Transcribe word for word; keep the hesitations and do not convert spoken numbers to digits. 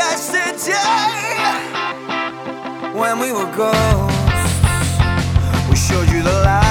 When we were ghosts, we showed you the light.